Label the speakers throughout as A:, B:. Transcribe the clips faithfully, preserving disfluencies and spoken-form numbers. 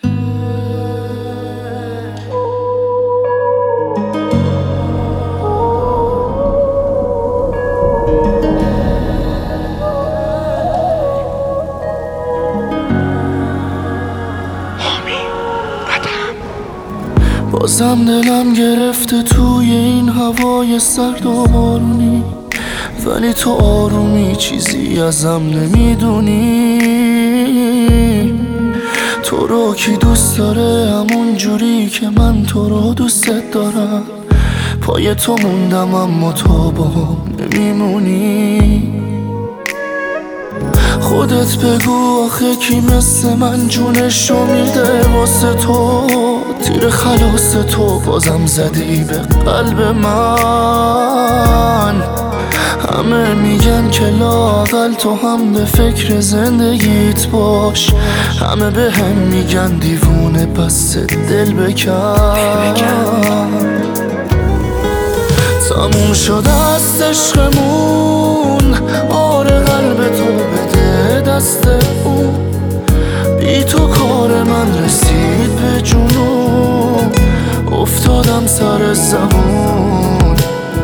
A: بازم دلم گرفته توی این هوای سرد و بارونی، ولی تو آرومی چیزی ازم نمیدونی. تو رو کی دوست داره همون جوری که من تو رو دوستت دارم؟ پای تو موندم اما تو با هم نمیمونی. خودت بگو آخه کی مثل من جونشو میده واسه تو؟ تیر خلاص تو بازم زدی به قلب من. همه میگن که لااقل تو هم به فکر زندگیت باش، همه به هم میگن دیوونه پس دل بکن. تموم شده است عشقمون، آره قلب تو بده دست اون. بی تو کار من رسید به جنون، افتادم سر زبون.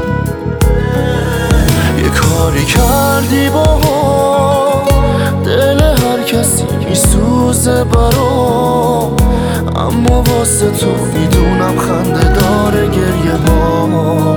A: یه کاری کردی با دل هر کسی میسوزه برام، اما واسه تو میدونم خنده داره گریه با.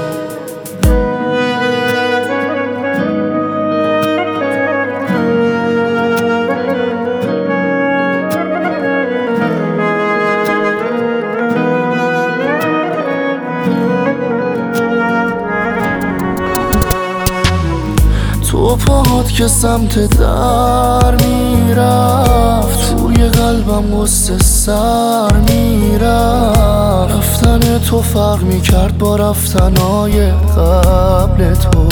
A: تو پاهات که سمت در میرفت، توی قلبم غصه سر میرفت. رفتن تو فرق میکرد با رفتنهای قبل تو.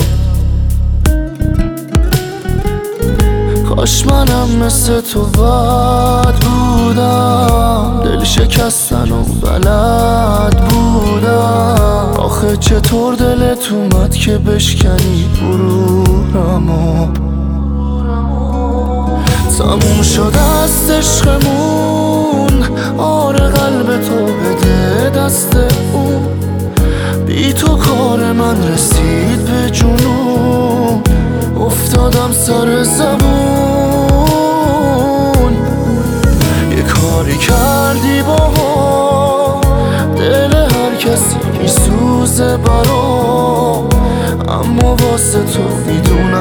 A: کاش منم مثل تو بد بودم، دل شکستن و بلد بودم. آخه چطور دلت اومد که بشکنی غرورمو؟ تموم شده است عشقمون، آره قلب تو بده دست اون. بی تو کار من رسید به جنون، افتادم سر زبون. یه کاری کردی با دل هر کسی میسوزه برام، اما واسه تو میدونم